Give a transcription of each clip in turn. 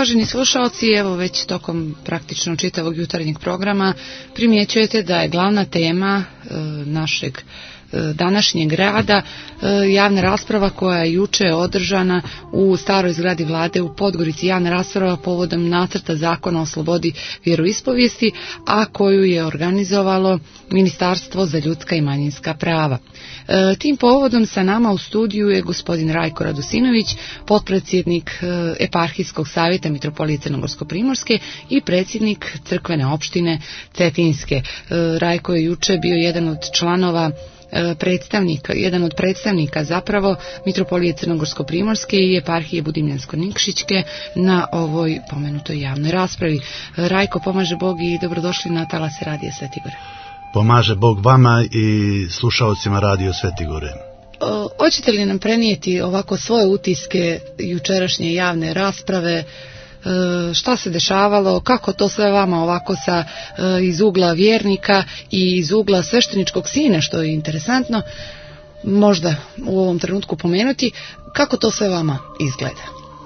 Uvaženi slušalci, evo već tokom praktično čitavog jutarnjeg programa primjećujete da je glavna tema našeg današnjeg rada javna rasprava koja je juče održana u staroj zgradi vlade u Podgorici, javna rasprava povodom nacrta zakona o slobodi vjeroispovijesti, a koju je organizovalo Ministarstvo za ljudska i manjinska prava. Tim povodom sa nama u studiju je gospodin Rajko Radosinović, potpredsjednik Eparhijskog savjeta Mitropolije Crnogorsko-primorske i predsjednik crkvene opštine Cetinjske. Rajko je juče bio jedan od članova jedan od predstavnika zapravo Mitropolije Crnogorsko-primorske i Eparhije Budimljansko-Nikšićke na ovoj pomenutoj javnoj raspravi. Rajko, pomaže Bog i dobrodošli na talase Radija Sveti Gore. Pomaže Bog vama i slušalcima Radio Sveti Gore. Hoćete li nam prenijeti ovako svoje utiske jučerašnje javne rasprave? Šta se dešavalo, kako to sve vama ovako iz ugla vjernika i iz ugla svešteničkog sina, što je interesantno možda u ovom trenutku pomenuti, kako to sve vama izgleda?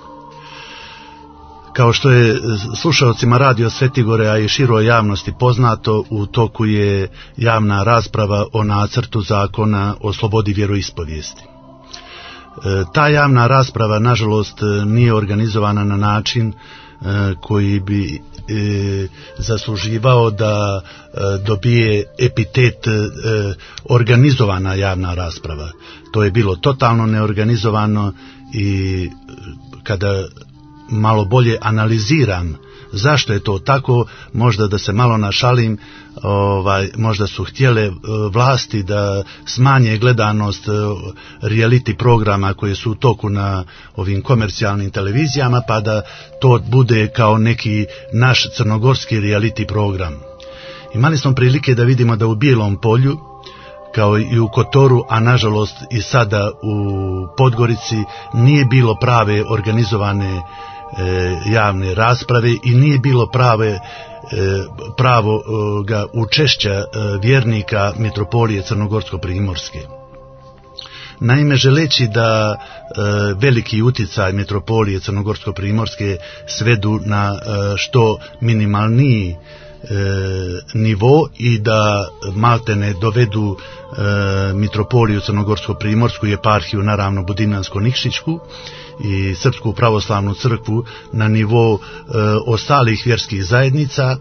Kao što je slušalcima Radio Sveti Gore, a i široj javnosti poznato, u toku je javna rasprava o nacrtu zakona o slobodi vjeroispovijesti. Ta javna rasprava, nažalost, nije organizovana na način koji bi zasluživao da dobije epitet organizovana javna rasprava. To je bilo totalno neorganizovano i kada malo bolje analiziram zašto je to tako, možda da se malo našalim, možda su htjele vlasti da smanje gledanost reality programa koje su u toku na ovim komercijalnim televizijama, pa da to bude kao neki naš crnogorski reality program. Imali smo prilike da vidimo da u Bijelom Polju, kao i u Kotoru, a nažalost i sada u Podgorici, nije bilo prave organizovane javne rasprave i nije bilo pravoga učešća vjernika Mitropolije Crnogorsko-primorske. Naime, želeći da veliki utjecaj Mitropolije Crnogorsko-primorske svedu na što minimalniji nivo i da maltene dovedu Mitropoliju Crnogorsko-primorsku i Eparhiju, naravno Budimljansko-Nikšićku i Srpsku pravoslavnu crkvu na nivo ostalih vjerskih zajednica,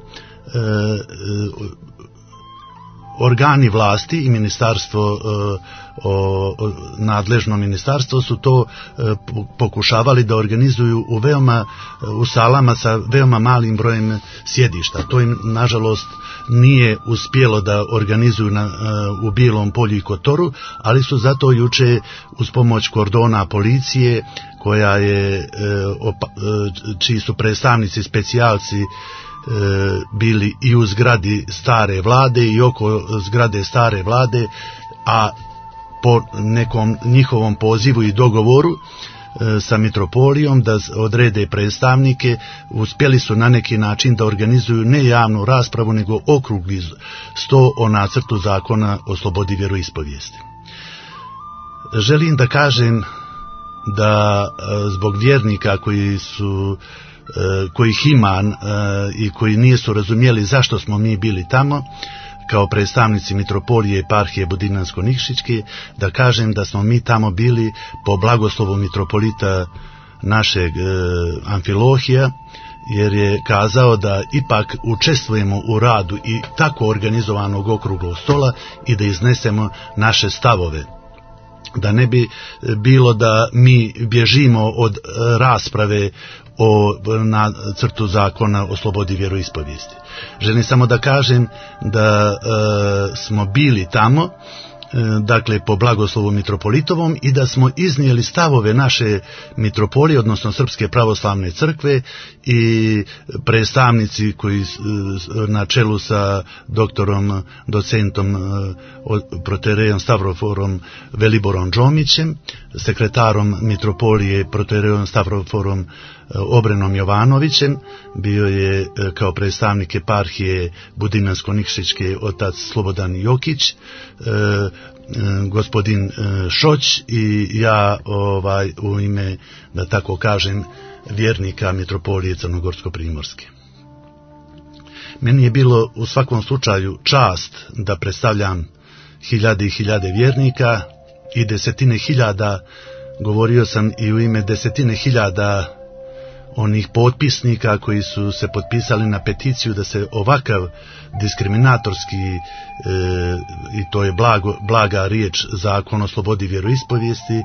organi vlasti i ministarstvo, nadležno ministarstvo su to pokušavali da organizuju u salama sa veoma malim brojem sjedišta. To im nažalost nije uspjelo da organizuju u Bijelom Polju i Kotoru, ali su zato juče uz pomoć kordona policije, čiji su predstavnici specijalci bili i u zgradi stare vlade i oko zgrade stare vlade, a po nekom njihovom pozivu i dogovoru sa Mitropolijom da odrede predstavnike, uspjeli su na neki način da organizuju ne javnu raspravu nego okrugli sto o nacrtu zakona o slobodi vjeroispovijesti. Želim da kažem da zbog vjernika kojih ima i koji nisu razumjeli zašto smo mi bili tamo kao predstavnici Mitropolije Eparhije Budimljansko-Nikšićke, da kažem da smo mi tamo bili po blagoslovu mitropolita našeg Amfilohija, jer je kazao da ipak učestvujemo u radu i tako organizovanog okruglog stola i da iznesemo naše stavove. Da ne bi bilo da mi bježimo od rasprave o nacrtu zakona o slobodi vjeroispovijesti. Želim samo da kažem da smo bili tamo, dakle po blagoslovu mitropolitovom, i da smo iznijeli stavove naše mitropolije, odnosno Srpske pravoslavne crkve, i predstavnici koji na čelu sa doktorom, docentom, proterejom Stavroforom Veliborom Džomićem, sekretarom mitropolije proterejom Stavroforom Obrenom Jovanovićem, bio je kao predstavnik eparhije Budinansko-Nikšićke otac Slobodan Jokić, gospodin Šoć i ja u ime, da tako kažem, vjernika Mitropolije Crnogorsko-Primorske. Meni je bilo u svakom slučaju čast da predstavljam hiljade i hiljade vjernika i desetine hiljada, govorio sam i u ime desetine hiljada onih potpisnika koji su se potpisali na peticiju da se ovakav diskriminatorski, i to je blaga riječ, zakon o slobodi vjeroispovijesti,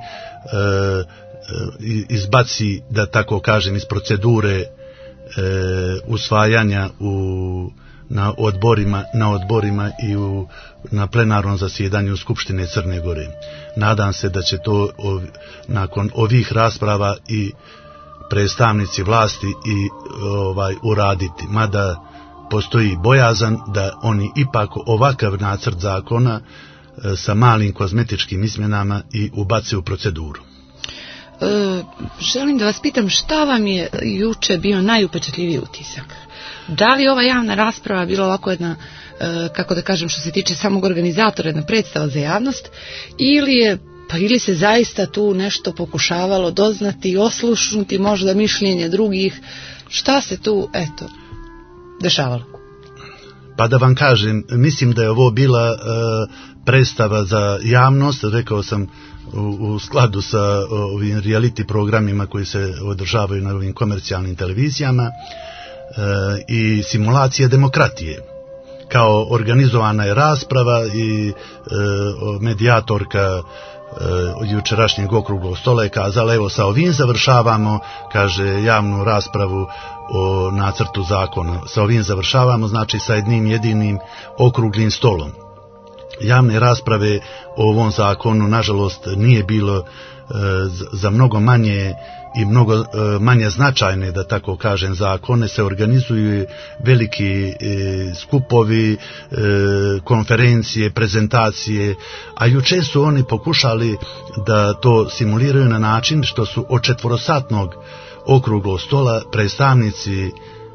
izbaci, da tako kažem, iz procedure usvajanja na odborima i na plenarnom zasjedanju Skupštine Crne Gore. Nadam se da će to nakon ovih rasprava i predstavnici vlasti i uraditi, mada postoji bojazan da oni ipak ovakav nacrt zakona sa malim kozmetičkim izmjenama i ubace u proceduru. Želim da vas pitam, šta vam je juče bio najupečatljiviji utisak? Da li ova javna rasprava bila ovako jedna, kako da kažem, što se tiče samog organizatora, jedna predstava za javnost, ili se zaista tu nešto pokušavalo doznati i oslušnuti možda mišljenje drugih? Šta se tu, dešavalo? Pa da vam kažem, mislim da je ovo bila predstava za javnost, rekao sam, u skladu sa ovim reality programima koji se održavaju na ovim komercijalnim televizijama, i simulacije demokratije. Kao organizovana je rasprava i medijatorka jučerašnjeg okruglog stola je kazala, evo sa ovim završavamo, kaže, javnu raspravu o nacrtu zakona. Sa ovim završavamo, znači sa jednim jedinim okruglim stolom. Javne rasprave o ovom zakonu, nažalost, nije bilo. Za mnogo manje i mnogo manje značajne, da tako kažem, zakone se organizuju veliki skupovi, konferencije, prezentacije, a juče su oni pokušali da to simuliraju na način što su od 4-satnog okruglog stola predstavnici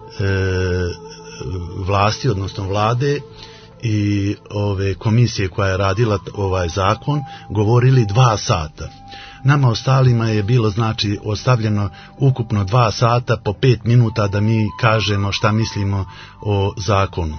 vlasti, odnosno vlade, i ove komisije koja je radila ovaj zakon govorili 2 sata. Nama ostalima je bilo, znači, ostavljeno ukupno 2 sata po 5 minuta da mi kažemo šta mislimo o zakonu.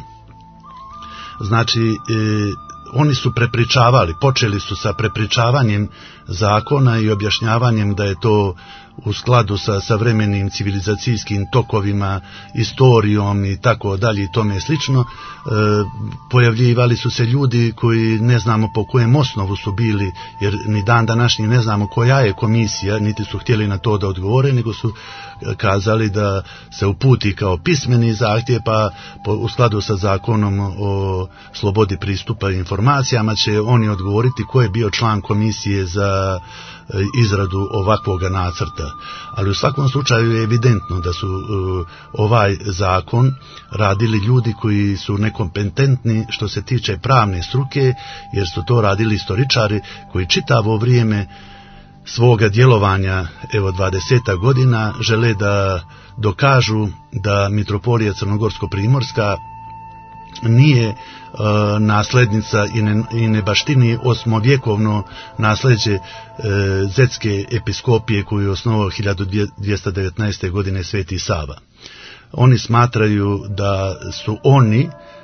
Znači, oni su prepričavali, počeli su sa prepričavanjem zakona i objašnjavanjem da je to u skladu sa savremenim civilizacijskim tokovima, istorijom i tako dalje i tome slično. Pojavljivali su se ljudi koji ne znamo po kojem osnovu su bili, jer ni dan današnji ne znamo koja je komisija, niti su htjeli na to da odgovore, nego su kazali da se uputi kao pismeni zahtjev, pa u skladu sa zakonom o slobodi pristupa informacijama će oni odgovoriti ko je bio član komisije za izradu ovakvog nacrta. Ali u svakom slučaju je evidentno da su ovaj zakon radili ljudi koji su nekompetentni što se tiče pravne struke, jer su to radili istoričari koji čitavo vrijeme svoga djelovanja, evo 20 godina, žele da dokažu da Mitropolija Crnogorsko-Primorska nije nasljednica i ne baštini osmovjekovno nasljeđe Zetske episkopije koju je osnovao 1219. godine Sveti Sava. Oni smatraju da su oni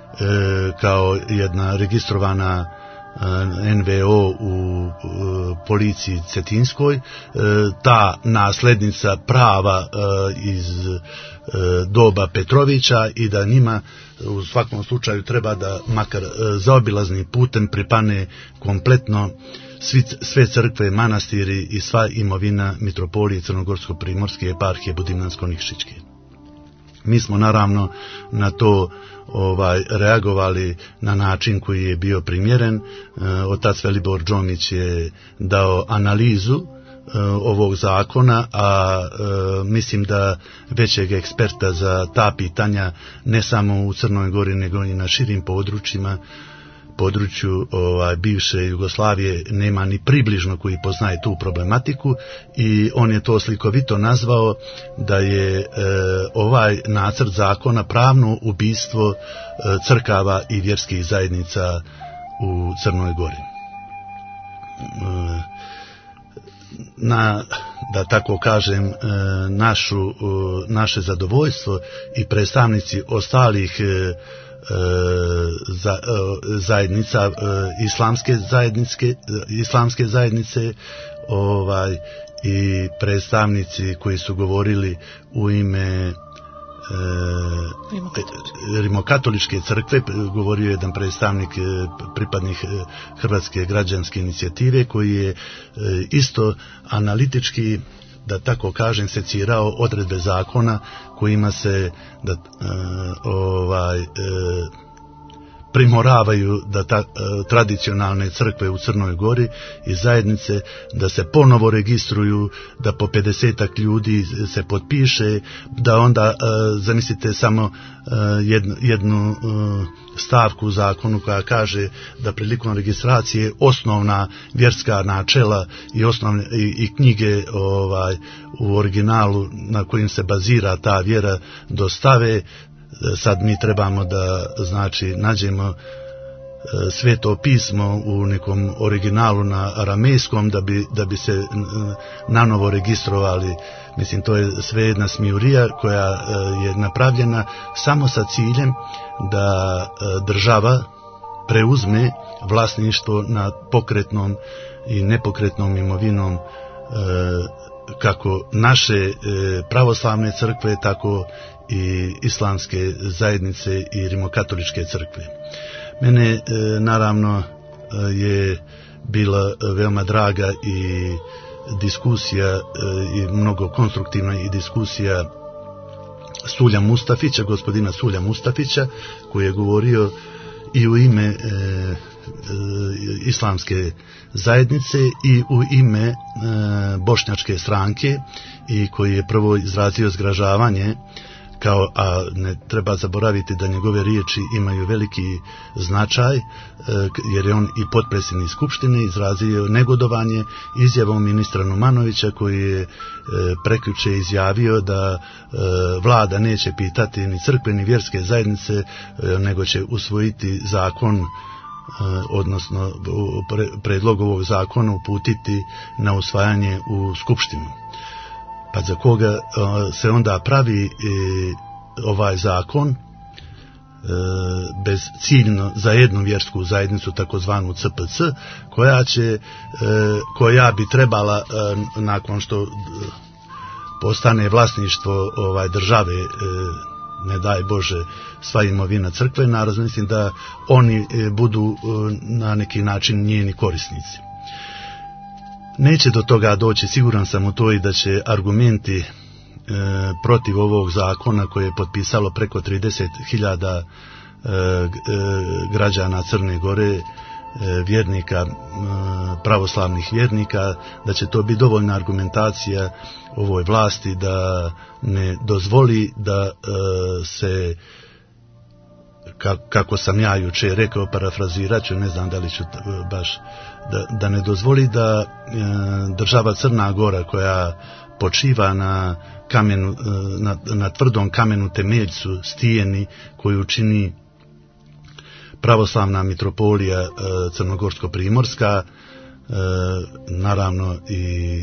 kao jedna registrovana NVO u policiji Cetinskoj, ta nasljednica prava iz doba Petrovića i da njima u svakom slučaju treba da makar zaobilaznim putem pripane kompletno sve crkve, manastiri i sva imovina Mitropolije Crnogorsko-Primorske eparhije Budinansko-Nikšićke. Mi smo naravno na to reagovali na način koji je bio primjeren. Otac Velibor Džomić je dao analizu ovog zakona, a mislim da većeg eksperta za ta pitanja ne samo u Crnoj Gori nego i na širim područjima području bivše Jugoslavije nema ni približno koji poznaje tu problematiku, i on je to slikovito nazvao da je ovaj nacrt zakona pravno ubistvo crkava i vjerskih zajednica u Crnoj Gori. Da tako kažem, naše zadovoljstvo i predstavnici ostalih zajednica, islamske zajednice, i predstavnici koji su govorili u ime Rimokatoličke crkve, govorio je jedan predstavnik, pripadnik Hrvatske građanske inicijative, koji je isto analitički, da tako kažem, secirao odredbe zakona kojima se primoravaju da tradicionalne crkve u Crnoj Gori i zajednice da se ponovo registruju, da po 50 ljudi se potpiše, da onda zamislite samo jednu stavku u zakonu koja kaže da prilikom registracije osnovna vjerska načela i knjige u originalu na kojim se bazira ta vjera dostave. Sad mi trebamo da nađemo Sveto pismo u nekom originalu na aramejskom da bi se nanovo registrovali. Mislim, to je sve jedna smijurija koja je napravljena samo sa ciljem da država preuzme vlasništvo nad pokretnom i nepokretnom imovinom kako naše pravoslavne crkve, tako i islamske zajednice i rimokatoličke crkve. Mene naravno je bila veoma draga i diskusija i mnogo konstruktivna i diskusija Sulja Mustafića, gospodina Sulja Mustafića, koji je govorio i u ime islamske zajednice i u ime bošnjačke stranke, i koji je prvo izrazio zgražavanje, a ne treba zaboraviti da njegove riječi imaju veliki značaj, jer je on i potpredsjednik Skupštine, izrazio negodovanje izjavom ministra Numanovića, koji je prekjuče izjavio da vlada neće pitati ni crkve ni vjerske zajednice, nego će usvojiti zakon, odnosno predlog ovog zakona uputiti na usvajanje u Skupštinu. Pa za koga se onda pravi ovaj zakon bezciljno za jednu vjersku zajednicu, takozvanu CPC, koja bi trebala, nakon što postane vlasništvo države, ne daj Bože, sva imovina crkvena, mislim da oni budu na neki način njeni korisnici. Neće do toga doći, siguran sam u to, i da će argumenti protiv ovog zakona, koje je potpisalo preko 30.000 građana Crne Gore, vjernika, pravoslavnih vjernika, da će to biti dovoljna argumentacija ovoj vlasti da ne dozvoli da se, kako sam ja jučer rekao, parafrazirat ću, ne znam da li ću baš, da ne dozvoli da država Crna Gora, koja počiva na kamenu, na tvrdom kamenu temeljcu, stijeni koju čini pravoslavna mitropolija Crnogorsko-primorska, naravno i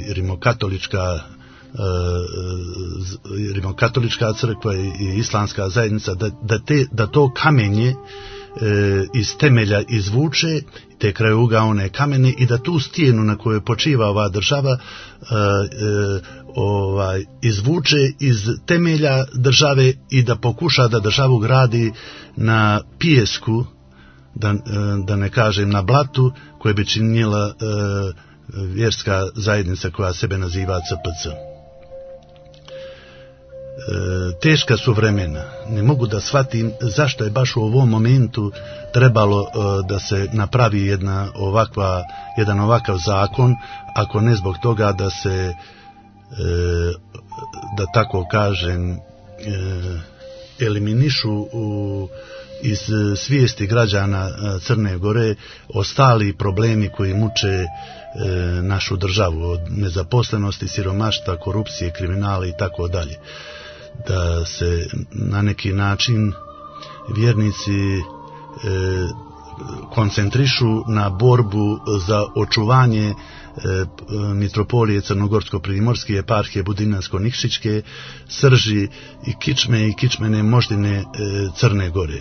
rimokatolička crkva i islamska zajednica, da to kamenje iz temelja izvuče, te krajougaone kamene, i da tu stijenu na kojoj počiva ova država izvuče iz temelja države i da pokuša da državu gradi na pijesku, da ne kažem na blatu, koje bi činila vjerska zajednica koja sebe naziva CPC. Teška su vremena. Ne mogu da shvatim zašto je baš u ovom momentu trebalo da se napravi jedan ovakav zakon, ako ne zbog toga da se, da tako kažem, eliminišu iz svijesti građana Crne Gore ostali problemi koji muče našu državu, od nezaposlenosti, siromaštva, korupcije, kriminala i tako dalje. Da se na neki način vjernici koncentrišu na borbu za očuvanje mitropolije Crnogorsko-primorske, eparhije Budinansko-Nikšićke, srži i kičme i kičmene moždine Crne Gore.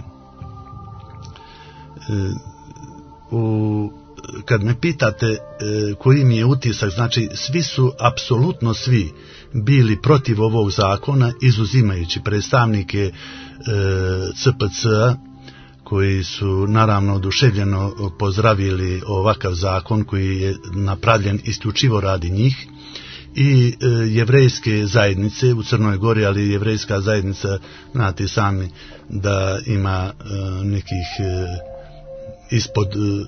Kad me pitate koji mi je utisak, znači svi su, apsolutno svi, bili protiv ovog zakona, izuzimajući predstavnike CPC-a, koji su naravno oduševljeno pozdravili ovakav zakon koji je napravljen isključivo radi njih, i jevrejske zajednice u Crnoj Gori, ali jevrejska zajednica, znate sami da ima nekih ispod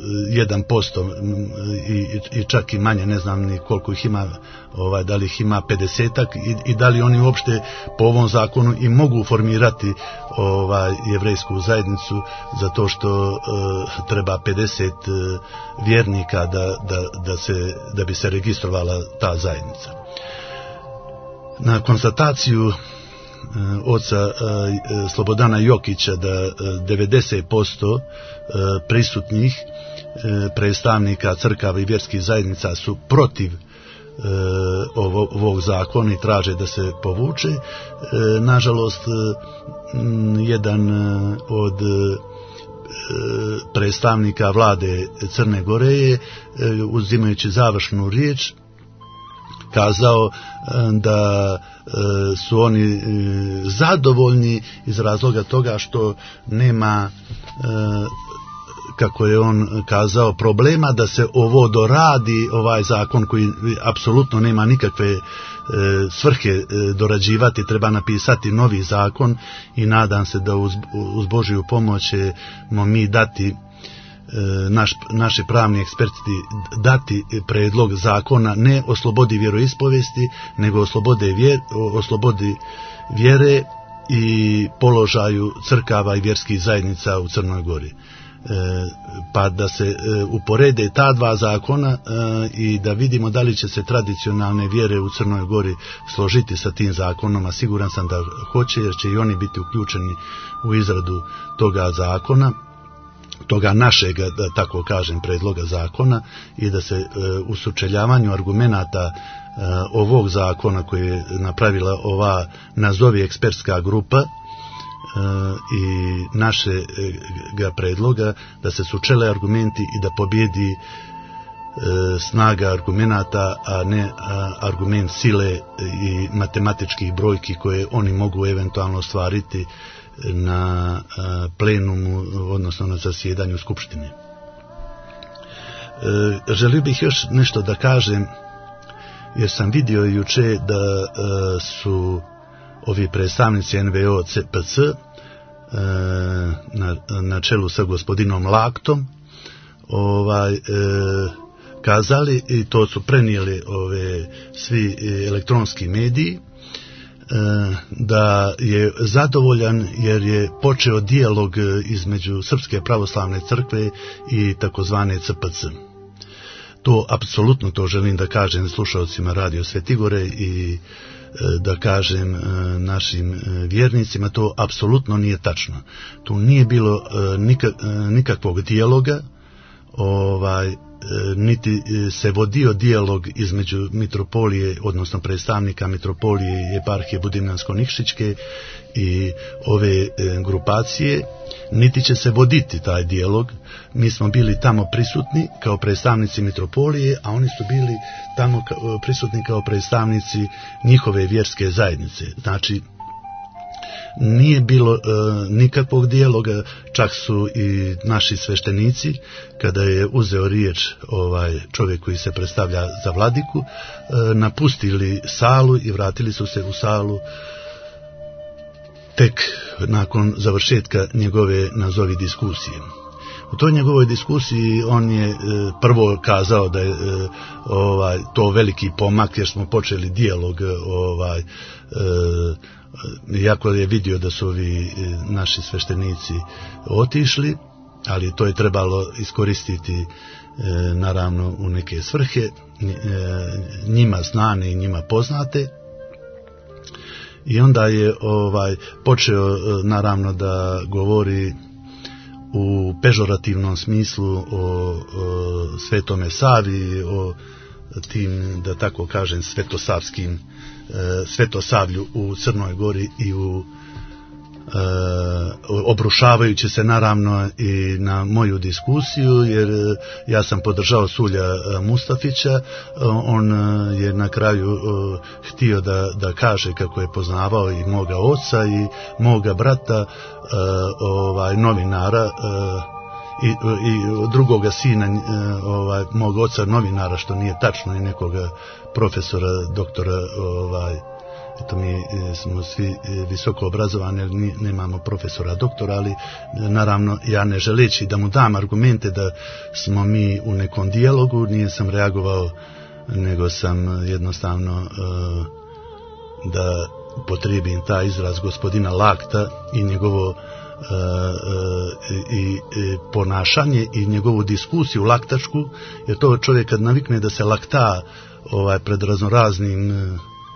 1% i čak i manje, ne znam ni koliko ih ima, da li ih ima 50-ak i da li oni uopšte po ovom zakonu i mogu formirati jevrejsku zajednicu, zato što treba 50 vjernika da bi se registrovala ta zajednica. Na konstataciju oca Slobodana Jokića da 90% prisutnih predstavnika crkava i vjerskih zajednica su protiv ovog zakona i traže da se povuče, nažalost jedan od predstavnika vlade Crne Gore je, uzimajući završnu riječ, kazao da su oni zadovoljni iz razloga toga što nema, kako je on kazao, problema da se ovo doradi, ovaj zakon koji apsolutno nema nikakve svrhe dorađivati, treba napisati novi zakon i nadam se da uz Božju pomoć ćemo mi dati, naši pravni eksperti dati predlog zakona ne o slobodi vjeroispovesti, nego o slobodi vjere i položaju crkava i vjerskih zajednica u Crnoj Gori. Pa da se uporede ta dva zakona i da vidimo da li će se tradicionalne vjere u Crnoj Gori složiti sa tim zakonom, a siguran sam da hoće, jer će i oni biti uključeni u izradu toga zakona, toga našeg, da tako kažem, predloga zakona, i da se u sučeljavanju argumenata ovog zakona koji je napravila ova nazovi ekspertska grupa i našega predloga, da se sučele argumenti i da pobjedi snaga argumenata, a ne argument sile i matematičkih brojki koje oni mogu eventualno ostvariti na plenumu, odnosno na zasjedanju Skupštine. Želio bih još nešto da kažem, jer sam vidio juče da su ovi predstavnici NVO CPC na čelu sa gospodinom Laktom kazali, i to su prenijeli svi elektronski mediji, da je zadovoljan jer je počeo dijalog između Srpske pravoslavne crkve i takozvane CPC. To apsolutno, to želim da kažem slušalcima Radio Svetigore i da kažem našim vjernicima, to apsolutno nije tačno. Tu nije bilo nikakvog dijaloga, niti se vodio dijalog između mitropolije, odnosno predstavnika mitropolije i eparhije Budinansko-Nikšićke i ove grupacije, niti će se voditi taj dijalog. Mi smo bili tamo prisutni kao predstavnici mitropolije, a oni su bili tamo prisutni kao predstavnici njihove vjerske zajednice. Znači, nije bilo nikakvog dijaloga, čak su i naši sveštenici, kada je uzeo riječ čovjek koji se predstavlja za vladiku, napustili salu i vratili su se u salu tek nakon završetka njegove nazovi diskusije. U toj njegovoj diskusiji on je prvo kazao da je to veliki pomak, jer smo počeli dijalog, iako je vidio da su ovi naši sveštenici otišli, ali to je trebalo iskoristiti naravno u neke svrhe, njima znane i njima poznate. I onda je počeo naravno da govori u pežorativnom smislu o Svetome Savi, o tim, da tako kažem, svetosavlju u Crnoj Gori i obrušavajući se naravno i na moju diskusiju, jer ja sam podržao Sulja Mustafića. On je na kraju htio da kaže kako je poznavao i moga oca i moga brata, novinara, i drugoga sina mog oca novinara, što nije tačno, i nekoga profesora, doktora, eto, mi smo svi visoko obrazovani, ali nemamo profesora doktora, ali naravno ja, ne želeći da mu dam argumente da smo mi u nekom dijalogu, nisam reagovao, nego sam jednostavno da upotrijebim taj izraz gospodina Lakta i njegovo i ponašanje i njegovu diskusiju laktačku, jer to čovjek kad navikne da se lakta pred raznoraznim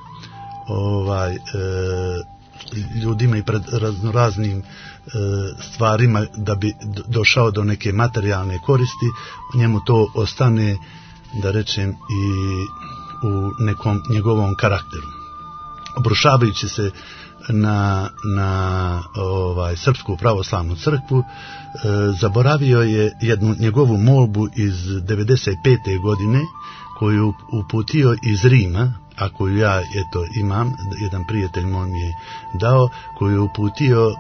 ljudima i pred raznoraznim stvarima da bi došao do neke materijalne koristi, njemu to ostane, da rečem, i u nekom njegovom karakteru. Obrušavajući se na Srpsku pravoslavnu crkvu, zaboravio je jednu njegovu molbu iz 95. godine koju uputio iz Rima, a koju ja imam, jedan prijatelj moj mi je dao, koju je uputio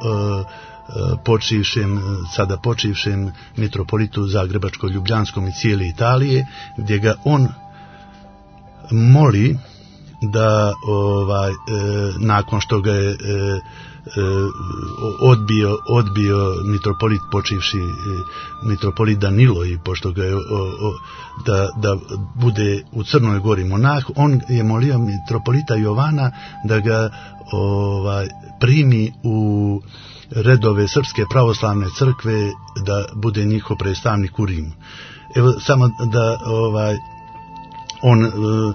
sada počivšem mitropolitu Zagrebačko-Ljubljanskom i cijele Italije, gdje ga on moli da nakon što ga je odbio mitropolit, počivši mitropolit Danilo, i pošto ga je da bude u Crnoj Gori monah, on je molio mitropolita Jovana da ga primi u redove Srpske pravoslavne crkve, da bude njihov predstavnik u Rimu. Evo samo da on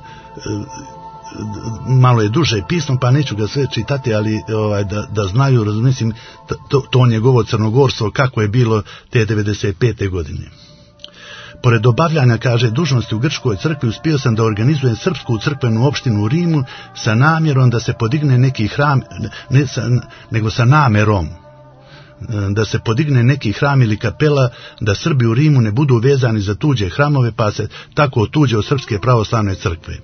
malo je duže pismo, pa neću ga sve čitati, ali da znaju, mislim, to njegovo crnogorstvo kako je bilo te 95. godine. Pored obavljanja, kaže, dužnosti u Grčkoj crkvi, uspio sam da organizujem srpsku crkvenu opštinu u Rimu sa namjerom da se podigne neki hram, nego sa namerom da se podigne neki hram ili kapela, da Srbi u Rimu ne budu vezani za tuđe hramove, pa se tako otuđe od Srpske pravoslavne crkve.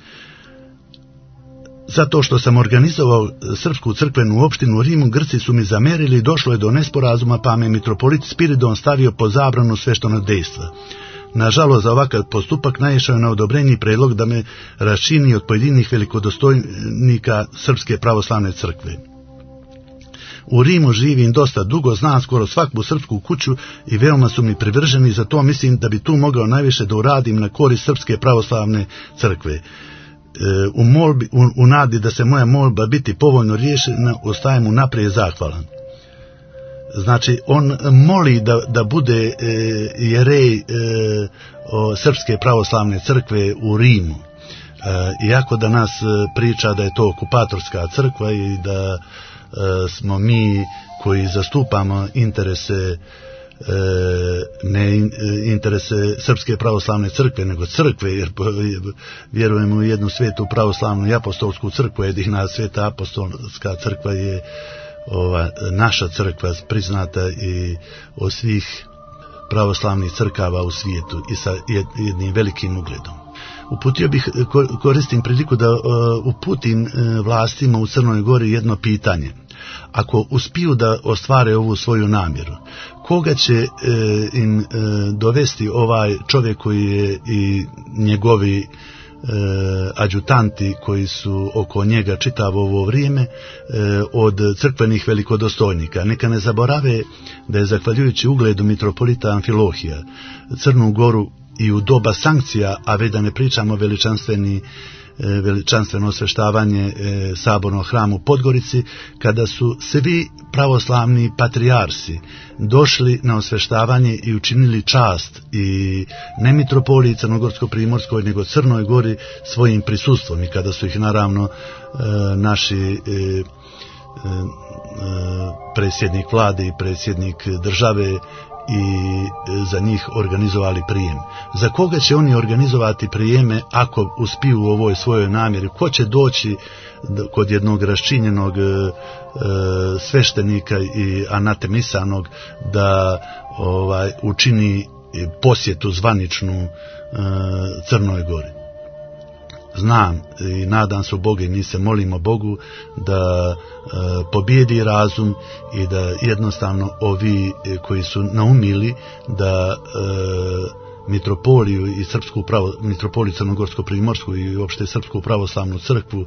Zato što sam organizovao srpsku crkvenu opštinu u Rimu, Grci su mi zamerili i došlo je do nesporazuma, pa me mitropolit Spiridon stavio pod zabranu sveštenog dejstva. Nažalost, za ovakav postupak naišao je na odobrenje i predlog da me raščini od pojedinih velikodostojnika Srpske pravoslavne crkve. U Rimu živim dosta dugo, znam skoro svaku srpsku kuću i veoma su mi privrženi, zato mislim da bi tu mogao najviše da uradim na korist Srpske pravoslavne crkve. U nadi da se moja molba biti povoljno riješena, ostajem mu naprijed zahvalan. Znači, on moli da bude jerej Srpske pravoslavne crkve u Rimu. Iako danas priča da je to okupatorska crkva i da smo mi koji zastupamo interese, ne interese Srpske pravoslavne crkve, nego crkve, jer vjerujemo u jednu svetu pravoslavnu i apostolsku crkvu. Jedina sveta apostolska crkva je naša crkva, priznata i od svih pravoslavnih crkava u svijetu i sa jednim velikim ugledom. Koristim priliku da uputim vlastima u Crnoj Gori jedno pitanje. Ako uspiju da ostvare ovu svoju namjeru, koga će im dovesti ovaj čovjek koji je i njegovi adjutanti koji su oko njega čitavo ovo vrijeme od crkvenih velikodostojnika. Neka ne zaborave da je zahvaljujući ugledu mitropolita Amfilohija Crnu Goru i u doba sankcija, a već da ne pričamo veličanstveno osveštavanje sabornog hrama u Podgorici, kada su svi pravoslavni patrijarsi došli na osveštavanje i učinili čast i ne mitropoliji Crnogorsko-primorskoj nego Crnoj Gori svojim prisustvom, i kada su ih naravno naši predsjednik vlade i predsjednik države i za njih organizovali prijem. Za koga će oni organizovati prijeme ako uspiju u ovoj svojoj namjeri? Ko će doći kod jednog raščinjenog sveštenika i anatemisanog da učini posjetu zvaničnu Crnoj Gori? Znam i nadam se u Boga i mi se molimo Bogu da pobjedi razum i da jednostavno ovi koji su naumili da mitropoliju i mitropoliju Crnogorsko-primorsku i uopšte Srpsku pravoslavnu crkvu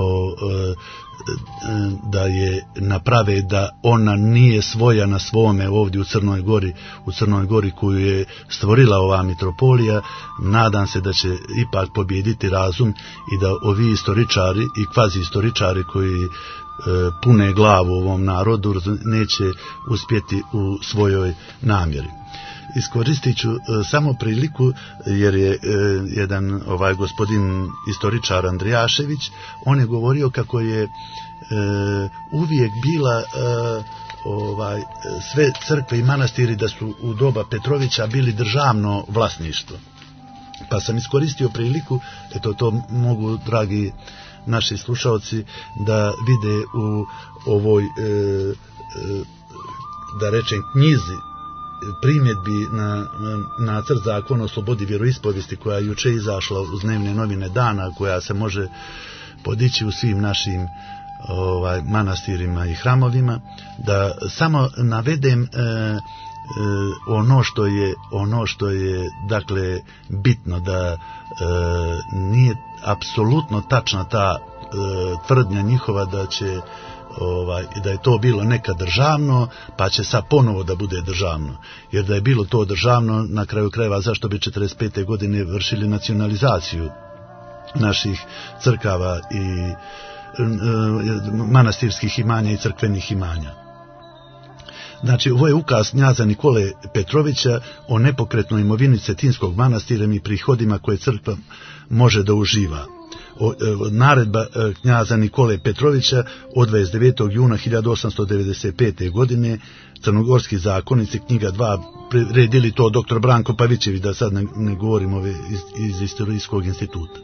da je naprave da ona nije svoja na svome ovdje u Crnoj Gori koju je stvorila ova mitropolija. Nadam se da će ipak pobjediti razum i da ovi istoričari i kvazi istoričari koji pune glavu ovom narodu neće uspjeti u svojoj namjeri. Iskoristit ću samo priliku jer je jedan gospodin istoričar Andrijašević, on je govorio kako je uvijek bila sve crkve i manastiri da su u doba Petrovića bili državno vlasništvo. Pa sam iskoristio priliku, eto to mogu dragi naši slušalci da vide u ovoj da rečem knjizi primjedbi na nacrt zakona o slobodi vjeroispovijesti koja je juče izašla uz dnevne novine Dana, koja se može podići u svim našim manastirima i hramovima, da samo navedem ono što je dakle bitno, da nije apsolutno tačna ta tvrdnja njihova da je to bilo nekad državno, pa će sad ponovo da bude državno. Jer da je bilo to državno, na kraju krajeva zašto bi 45. godine vršili nacionalizaciju naših crkava i manastirskih imanja i crkvenih imanja. Znači, ovo je ukaz knjaza Nikole Petrovića o nepokretnoj imovini Cetinskog manastira i prihodima koje crkva može da uživa. Naredba knjaza Nikole Petrovića od 29. juna 1895. godine, Crnogorski zakonici, knjiga 2, redili to dr. Branko Pavićević, da sad ne govorim iz Istorijskog instituta.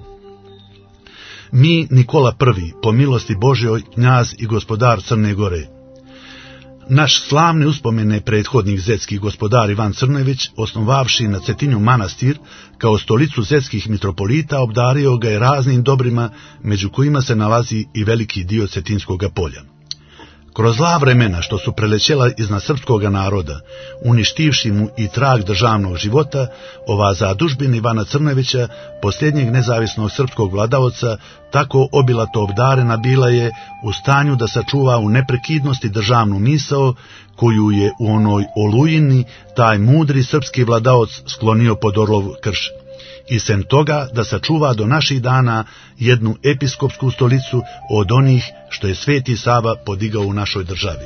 Mi, Nikola I, po milosti Božjoj, knjaz i gospodar Crne Gore. Naš slavni uspomene prethodnik zetski gospodar Ivan Crnojević, osnovavši na Cetinju manastir kao stolicu zetskih mitropolita, obdario ga je raznim dobrima, među kojima se nalazi i veliki dio Cetinskoga polja. Kroz zla vremena što su prelećela iznad srpskoga naroda, uništivši mu i trag državnog života, ova zadužbina Ivana Crnojevića, posljednjeg nezavisnog srpskog vladaoca, tako obilato obdarena bila je u stanju da sačuva u neprekidnosti državnu misao, koju je u onoj olujini taj mudri srpski vladaoc sklonio pod Orlov krš. I sem toga da sačuva do naših dana jednu episkopsku stolicu od onih što je Sveti Sava podigao u našoj državi.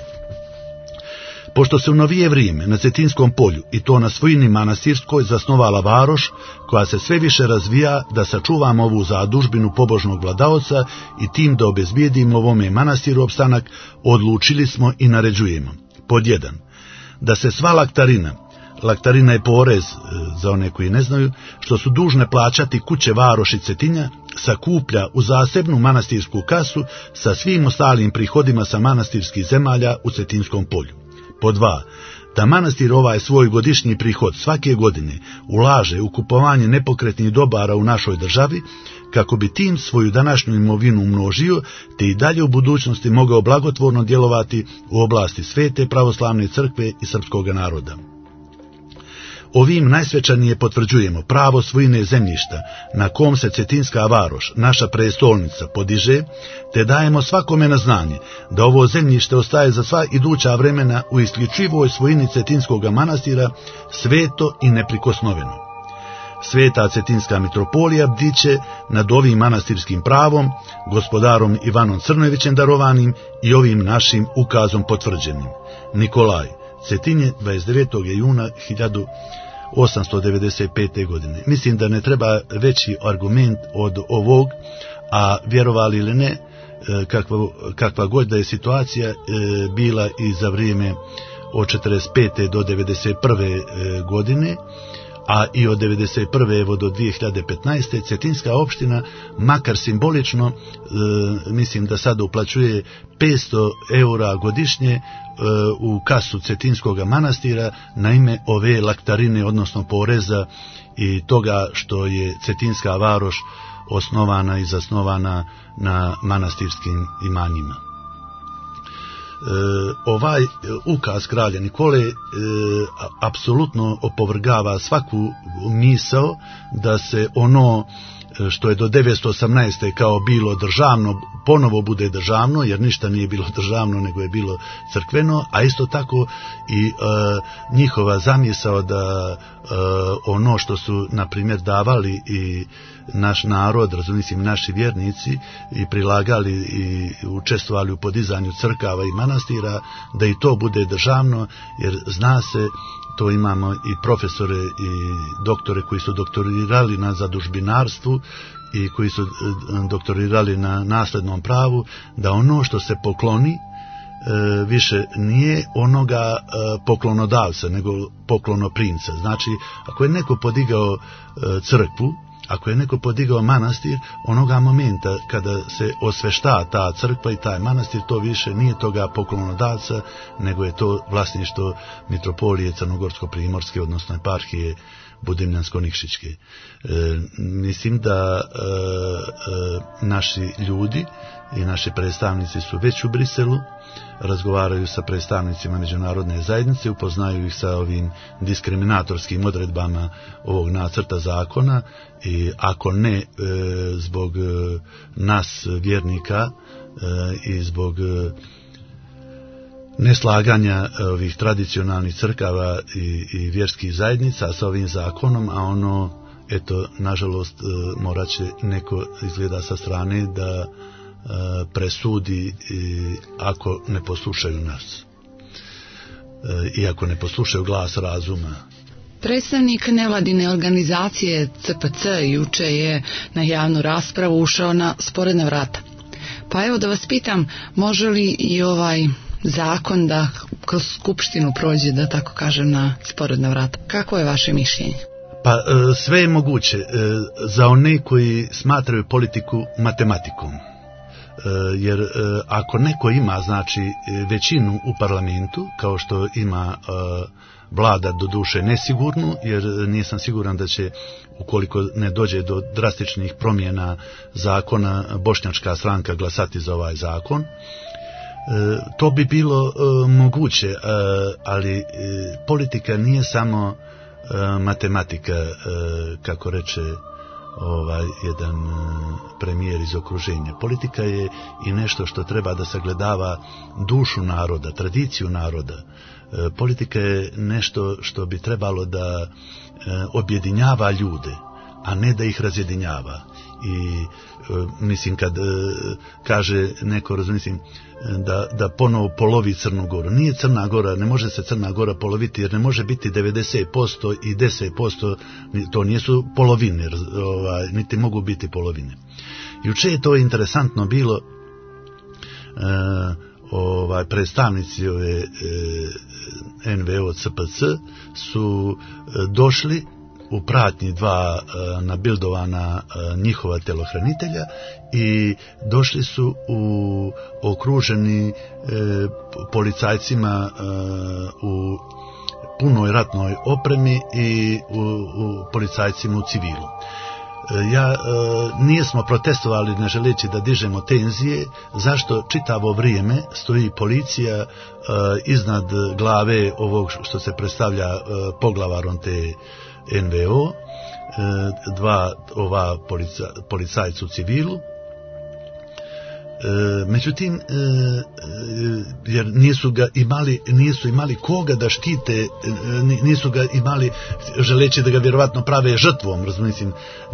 Pošto se u novije vrijeme na Cetinskom polju i to na svojini manastirskoj zasnovala varoš koja se sve više razvija, da sačuvamo ovu zadužbinu pobožnog vladaoca i tim da obezbijedimo ovome manastiru opstanak, odlučili smo i naređujemo. Pod 1. Da se sva laktarina je porez, za one koji ne znaju, što su dužne plaćati kuće varoši Cetinja, sakuplja u zasebnu manastirsku kasu sa svim ostalim prihodima sa manastirskih zemalja u Cetinskom polju. Pod 2. Da manastir ovaj svoj godišnji prihod svake godine ulaže u kupovanje nepokretnih dobara u našoj državi, kako bi tim svoju današnju imovinu umnožio, te i dalje u budućnosti mogao blagotvorno djelovati u oblasti Svete pravoslavne crkve i srpskog naroda. Ovim najsvečanije potvrđujemo pravo svojine zemljišta na kom se Cetinska varoš, naša prestolnica, podiže, te dajemo svakome na znanje da ovo zemljište ostaje za sva iduća vremena u isključivoj svojini Cetinskog manastira, sveto i neprikosnoveno. Sveta Cetinska mitropolija bdiće nad ovim manastirskim pravom, gospodarom Ivanom Crnojevićem darovanim i ovim našim ukazom potvrđenim. Nikolaj, Cetinje, 29. juna 1895. godine. Mislim da ne treba veći argument od ovog, a vjerovali ili ne, kakva god da je situacija bila i za vrijeme od 45. do 91. godine, a i od 1991. do 2015. Cetinska opština, makar simbolično, mislim da sada uplaćuje 500 eura godišnje u kasu Cetinskog manastira na ime ove laktarine, odnosno poreza i toga što je Cetinska varoš osnovana i zasnovana na manastirskim imanjima. Ovaj ukaz kralja Nikole apsolutno opovrgava svaku misao da se ono što je do 918. kao bilo državno, ponovo bude državno, jer ništa nije bilo državno, nego je bilo crkveno, a isto tako i njihova zamisao da ono što su, na primjer, davali i naš narod, razumijem, naši vjernici, i prilagali i učestvovali u podizanju crkava i manastira, da i to bude državno, jer zna se, to imamo i profesore i doktore koji su doktorirali na zadužbinarstvu i koji su doktorirali na naslednom pravu, da ono što se pokloni više nije onoga poklonodavca, nego poklonoprimca. Znači, ako je neko podigao crkvu, ako je neko podigao manastir, onoga momenta kada se osvešta ta crkva i taj manastir, to više nije toga poklonodavca, nego je to vlasništvo mitropolije Crnogorsko-primorske, odnosno eparhije Budimljansko-nikšićke. Mislim da naši ljudi i naši predstavnici su već u Briselu, razgovaraju sa predstavnicima međunarodne zajednice, upoznaju ih sa ovim diskriminatorskim odredbama ovog nacrta zakona, i ako ne zbog nas vjernika i zbog neslaganja ovih tradicionalnih crkava i vjerskih zajednica sa ovim zakonom, a ono, eto, nažalost, morat će neko, izgleda sa strane, da presudi ako ne poslušaju nas i ako ne poslušaju glas razuma. Predstavnik nevladine organizacije CPC juče je na javnu raspravu ušao na sporedna vrata. Pa evo da vas pitam, može li i ovaj zakon da kroz skupštinu prođe, da tako kažem, na sporedna vrata? Kako je vaše mišljenje? Pa sve je moguće za one koji smatraju politiku matematikom. Jer ako neko ima, znači, većinu u parlamentu, kao što ima vlada, doduše nesigurnu, jer nisam siguran da će, ukoliko ne dođe do drastičnih promjena zakona, bošnjačka stranka glasati za ovaj zakon, to bi bilo moguće, ali politika nije samo matematika, kako reče jedan premijer iz okruženja. Politika je i nešto što treba da sagledava dušu naroda, tradiciju naroda. Politika je nešto što bi trebalo da objedinjava ljude, a ne da ih razjedinjava. I mislim, kad kaže neko, razumijem, da ponovo polovi Crnu Goru. Nije Crna Gora, ne može se Crna Gora poloviti, jer ne može biti 90% i 10%, to nisu polovine, niti mogu biti polovine. Juče je to interesantno bilo, predstavnici ove NVO CPC su došli u pratnji dva nabildovana njihova telohranitelja i došli su okruženi policajcima u punoj ratnoj opremi i u policajcima u civilu. Nismo protestovali ne želeći da dižemo tenzije, zašto čitavo vrijeme stoji policija iznad glave ovog što se predstavlja poglavarom te NVO, dva ova policajca u civilu. Međutim, jer nisu imali koga da štite, nisu ga imali želeći da ga vjerovatno prave žrtvom, razumijete,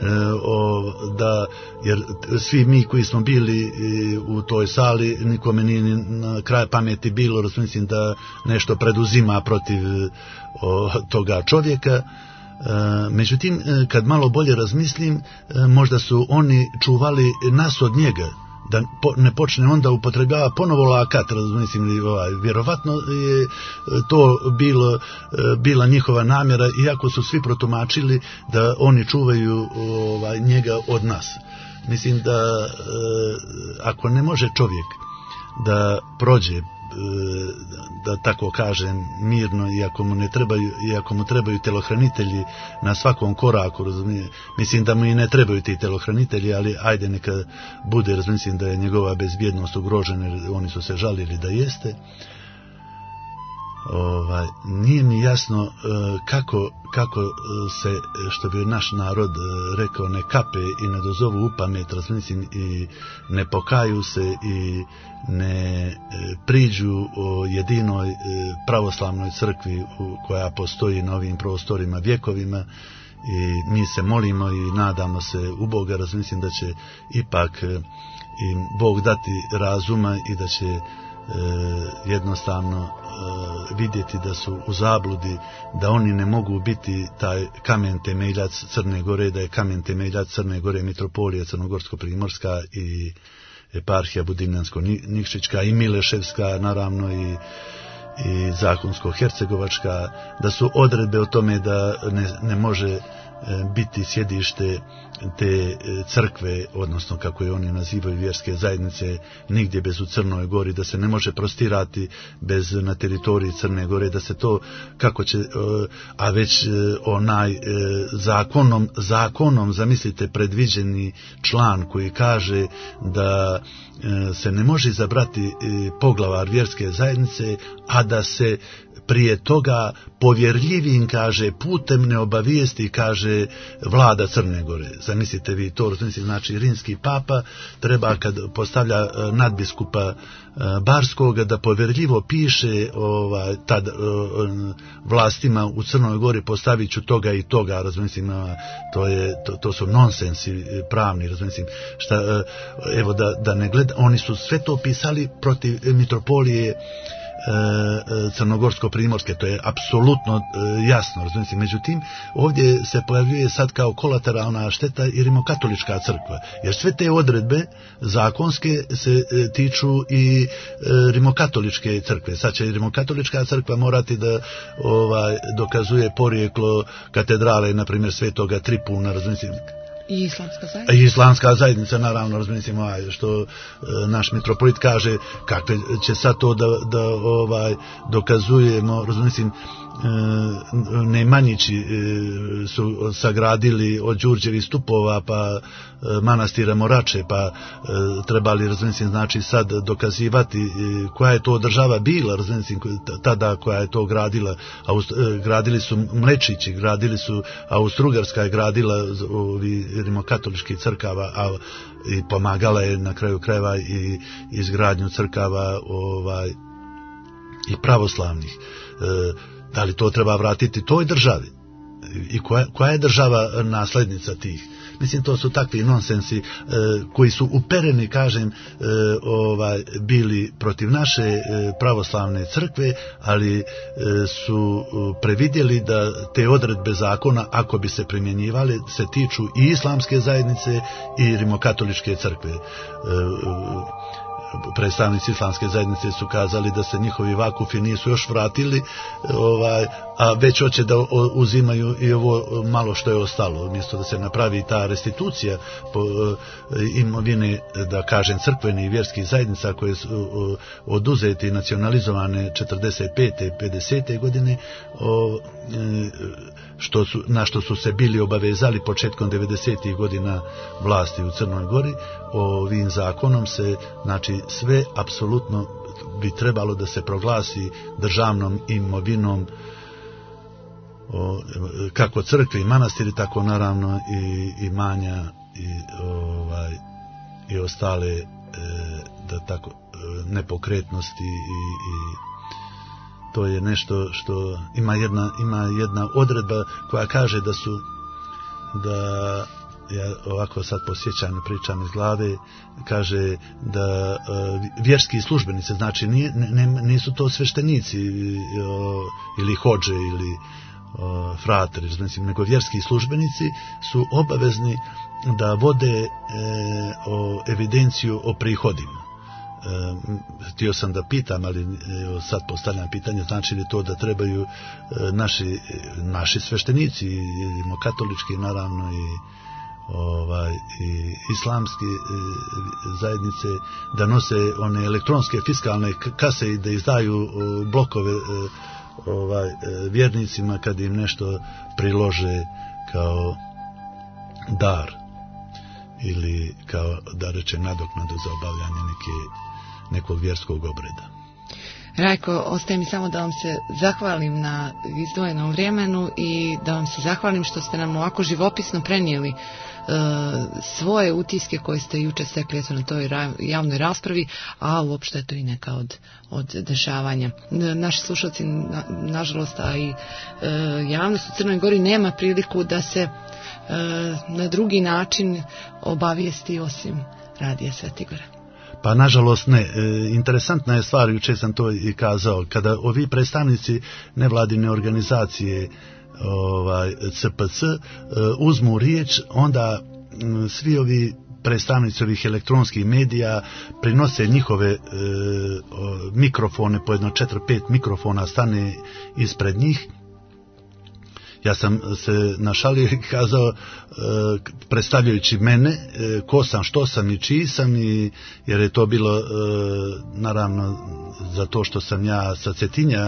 jer svi mi koji smo bili u toj sali, nikome nije na kraj pameti bilo, razumijete, da nešto preduzima protiv toga čovjeka. Međutim, kad malo bolje razmislim, možda su oni čuvali nas od njega, da ne počne onda upotrebljava ponovo lakat, razumijete, vjerovatno je to bila njihova namjera, iako su svi protumačili da oni čuvaju njega od nas. Mislim da ako ne može čovjek da prođe, da tako kažem, mirno, iako mu trebaju telohranitelji na svakom koraku, razumije. Mislim da mu i ne trebaju ti telohranitelji, ali ajde neka bude, razumijete, da je njegova bezbjednost ugrožena, jer oni su se žalili da jeste. Nije mi jasno kako se, što bi naš narod rekao, ne kape i ne dozovu u pamet, razmislim, i ne pokaju se i ne priđu o jedinoj pravoslavnoj crkvi koja postoji na ovim prostorima vjekovima. I mi se molimo i nadamo se u Boga, razmislim da će ipak im Bog dati razuma i da će jednostavno vidjeti da su u zabludi, da oni ne mogu biti taj kamen temeljac Crne Gore, da je kamen temeljac Crne Gore mitropolija Crnogorsko-primorska i eparhija Budimljansko-nikšićka i Mileševska, naravno, i Zakonsko-hercegovačka, da su odredbe o tome da ne može biti sjedište te crkve, odnosno kako je oni nazivaju vjerske zajednice, nigdje bez u Crnoj Gori, da se ne može prostirati bez na teritoriji Crne Gore, da se to kako će, a već onaj zakonom, zamislite, predviđeni član koji kaže da se ne može izabrati poglavar vjerske zajednice, a da se prije toga povjerljivim, kaže, putem ne obavijesti, kaže, vlada Crne Gore. Zamislite vi to, znači rimski papa treba kad postavlja nadbiskupa Barskoga da povjerljivo piše tad vlastima u Crnoj Gori postavit ću toga i toga, razumijete, to su nonsensi pravni, razumijete, evo da ne gleda, oni su sve to pisali protiv mitropolije Crnogorsko-primorske, to je apsolutno jasno, razumijete. Međutim, ovdje se pojavljuje sad kao kolateralna šteta i rimokatolička crkva, jer sve te odredbe zakonske se tiču i rimokatoličke crkve. Sad će i rimokatolička crkva morati da dokazuje porijeklo katedrale, na primjer Svetoga Tripuna, razumijete. I islamska zajednica. I islamska zajednica, naravno, razumijete, što naš mitropolit kaže, kakve će sad to da dokazujemo, razumijete, Nemanjići su sagradili od Đurđevih stupova pa manastira Morače, pa trebali, razumijete, znači sad dokazivati koja je to država bila, razumijete, tada koja je to gradila. Gradili su Mlečići, gradili su Austrougarska je gradila ovi rimokatoličkih crkava, i pomagala je na kraju krajeva i izgradnju crkava i pravoslavnih. Da li to treba vratiti toj državi? I koja je država naslednica tih? Mislim, to su takvi nonsensi koji su upereni, kažem, bili protiv naše pravoslavne crkve, ali su previdjeli da te odredbe zakona, ako bi se primjenjivali, se tiču i islamske zajednice i rimokatoličke crkve. Predstavnici islamske zajednice su kazali da se njihovi vakufi nisu još vratili, a već hoće da uzimaju i ovo malo što je ostalo, umjesto da se napravi ta restitucija imovine, da kažem, crkvene i vjerskih zajednica koje su oduzete i nacionalizovane 45. 50. godine, na što su se bili obavezali početkom 90. godina vlasti u Crnoj Gori. Ovim zakonom se, znači, sve apsolutno bi trebalo da se proglasi državnom imovinom, kako crkve i manastiri, tako naravno i imanja i ostale da tako nepokretnosti i to je nešto što ima jedna odredba koja kaže da ja ovako sad po sjećanju pričam iz glave, kaže da vjerski službenici, znači nisu to sveštenici ili hodže ili frateri, nego vjerski službenici su obavezni da vode evidenciju o prihodima. Htio sam da pitam, ali sad postavljam pitanje, znači li to da trebaju naši sveštenici, katolički naravno i islamske zajednice, da nose one elektronske fiskalne kase i da izdaju blokove vjernicima kad im nešto prilože kao dar ili kao, da rečem, nadoknadu za obavljanje nekog vjerskog obreda. Rajko, ostaje mi samo da vam se zahvalim na izdvojenom vremenu i da vam se zahvalim što ste nam ovako živopisno prenijeli svoje utiske koje ste jučer stekli na toj javnoj raspravi, a uopšte je to i neka od dešavanja. Naši slušalci, nažalost, a i javnost u Crnoj Gori nema priliku da se na drugi način obavijesti osim Radija Svetigora. Pa nažalost ne. Interesantna je stvar, jučer sam to i kazao, kada ovi predstavnici nevladine organizacije CPC uzmu riječ, onda svi ovi predstavnici ovih elektronskih medija prinose njihove mikrofone, po jedno 4-5 mikrofona stane ispred njih. Ja sam se našalio i kazao, predstavljajući mene, ko sam, što sam i čiji sam, jer je to bilo naravno za to što sam ja sa Cetinja,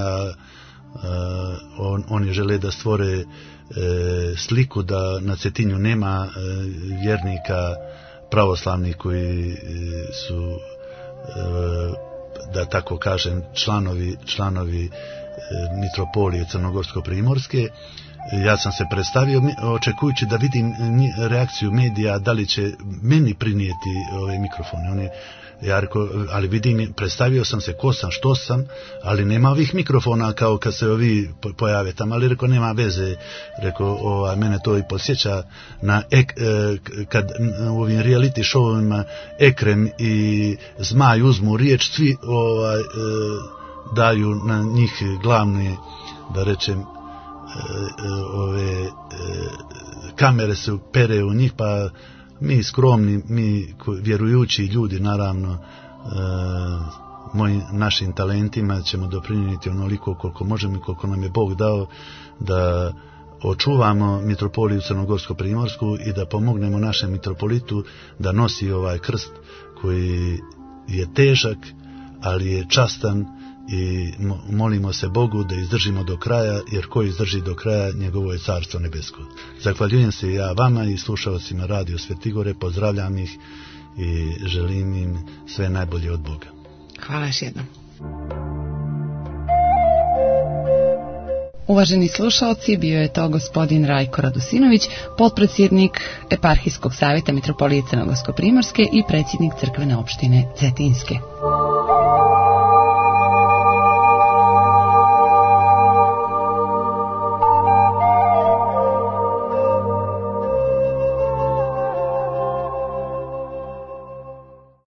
oni žele da stvore sliku da na Cetinju nema vjernika pravoslavnih koji su, da tako kažem, članovi mitropolije Crnogorsko-Primorske. Ja sam se predstavio očekujući da vidim reakciju medija, da li će meni prinijeti ove mikrofone. Ja rekao, ali vidim, predstavio sam se ko sam, što sam, ali nema ovih mikrofona kao kad se ovi pojave tamo, ali rekao, nema veze. Rekao, mene to i podsjeća na kad u ovim reality showovima Ekrem i Zmaj uzmu riječ, svi daju na njih glavne, da rečem, ove kamere se pere u njih, pa mi skromni, mi vjerujući ljudi, naravno, našim talentima ćemo doprinijeti onoliko koliko možemo i koliko nam je Bog dao, da očuvamo mitropoliju Crnogorsko-Primorsku i da pomognemo našem mitropolitu da nosi ovaj krst koji je težak, ali je častan, i molimo se Bogu da izdržimo do kraja, jer ko izdrži do kraja, njegovo je carstvo nebesko. Zahvaljujem se ja vama i slušalcima Radio Svetigore, pozdravljam ih i želim im sve najbolje od Boga. Hvala još jednom. Uvaženi slušalci, bio je to gospodin Rajko Radosinović, potpredsjednik Eparhijskog savjeta Mitropolije Crnogorsko-Primorske i predsjednik crkvene opštine Cetinske.